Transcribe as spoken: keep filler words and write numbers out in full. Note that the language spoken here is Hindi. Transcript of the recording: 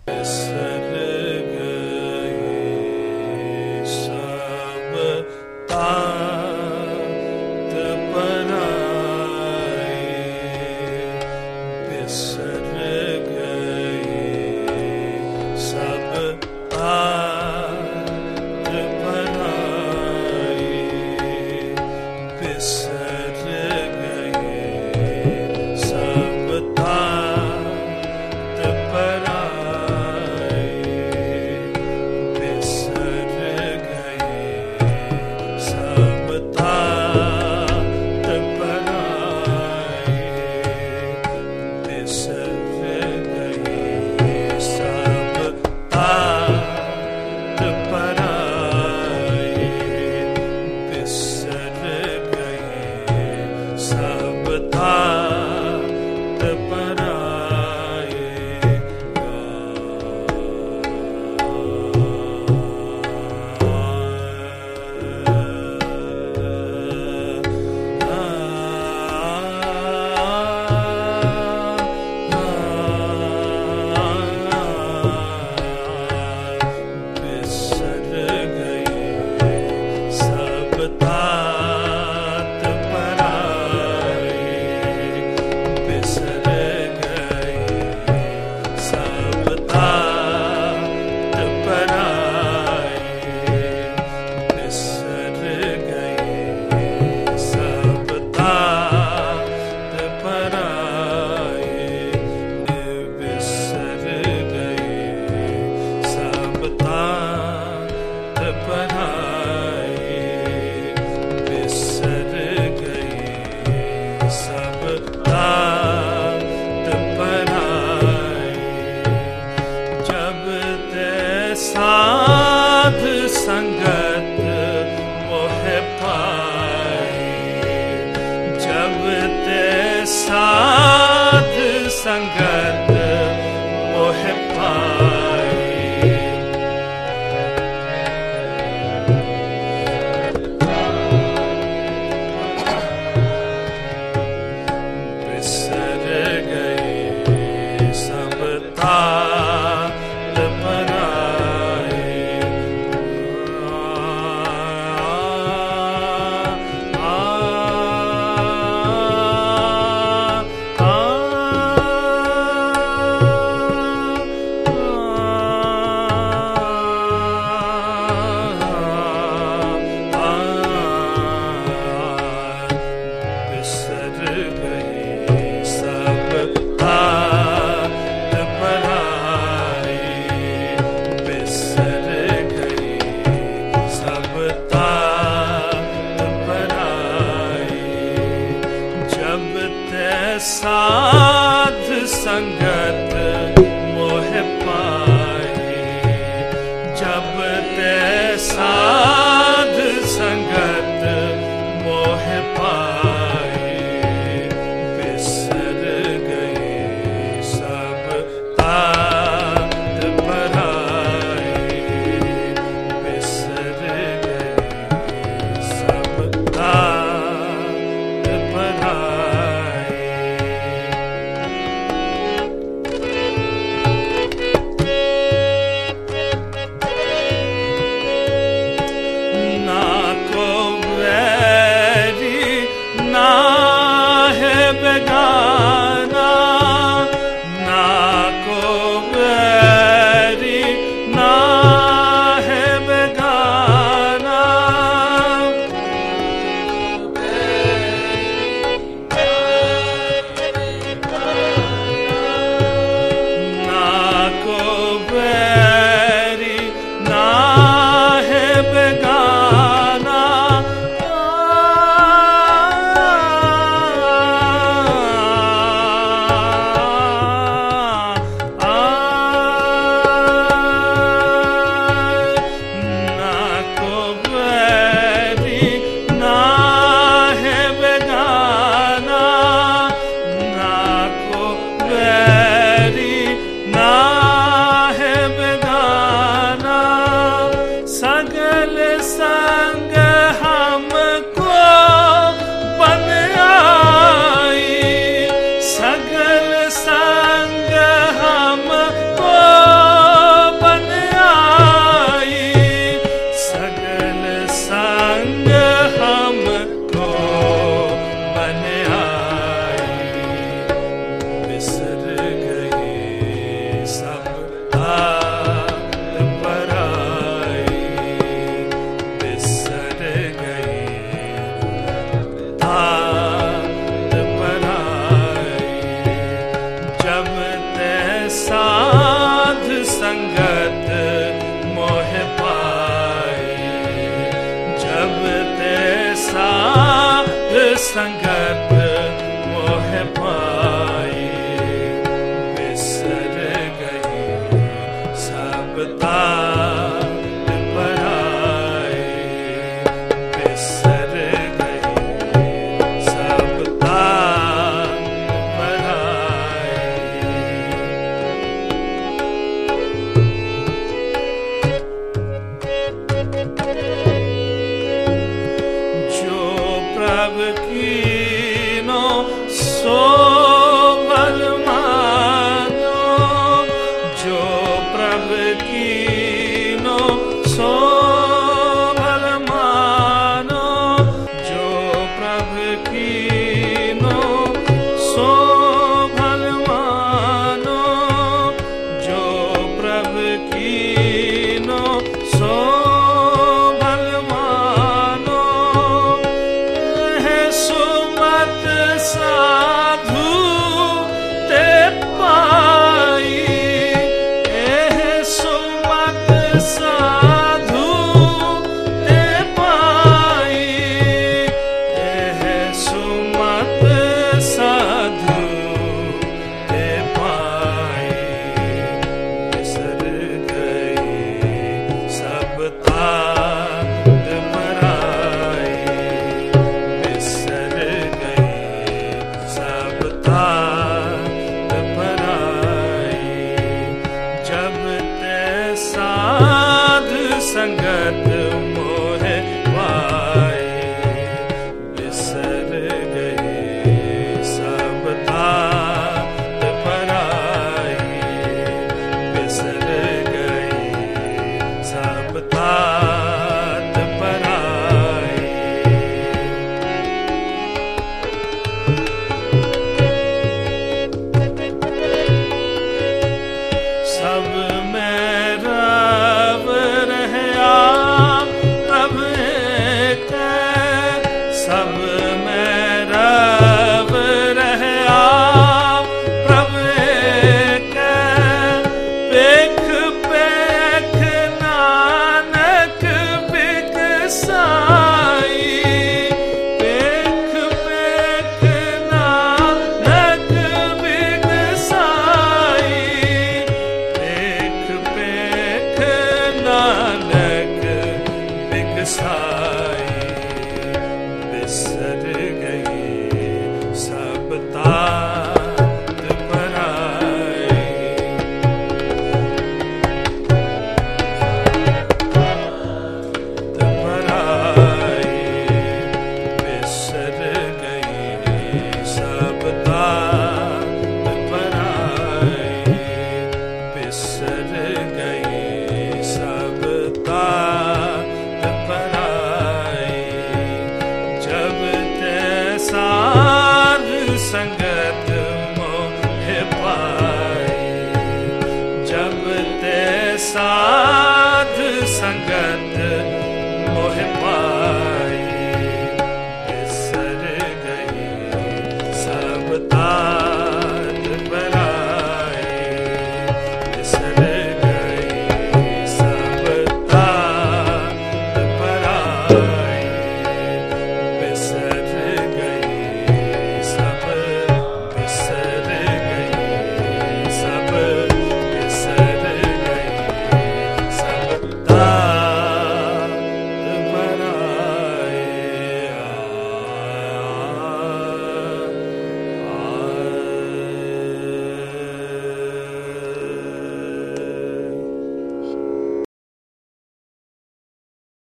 बिसर गए सब तात पराए, बिसर गए सब तात पराए, बिसर गए सब तात पराए, बिसर गए सब तात पराए, बिसर गए सब तात पराए, बिसर गए सब तात पराए। बिसर गए सब तात पराए, बिसर गए सब तात पराए, बिसर गए सब तात पराए, बिसर गए सब तात पराए, बिसर गए सब तात पराए। जब ते साध संगत मोह पाए, जब ते साध संगत मोह पाए, बिसर गए सब तात पराए। आ, आ, आ, संगत मोह पाई, बिसर गई सब तात पराई, बिसर गई सब तात पराई। जो प्रभ कीनो सो बल मानो, जो प्रभ कीनो सो बल मानो, जो प्रभ कीनो सो बल मानो, जो प्रभ कीनो सो बल मानो। है सुमत साधु ते पाई, है सुमत साधु ते पाई, है सुमत साधु ते पाई, बिसर गई सब तात पराई, बिसर गई सब तात पराई। जब ते साध संगत मोह पाई, बिसर गई सब तात पराई, बिसर गई सब तात पराई। सब में रव रहया प्रभ एक, सब में रव रहया प्रभ एक। पेख पेख नानक बिकसाई, पेख पेख नानक बिकसाई, पेख पेख नानक बिकसाई, बिसर गई सब तात पराई, पराई, बिसर गई सब तात पराई, बिसर गई सब तात पराई। जब ते साध संगत मोह पाई, जब ते साध संगत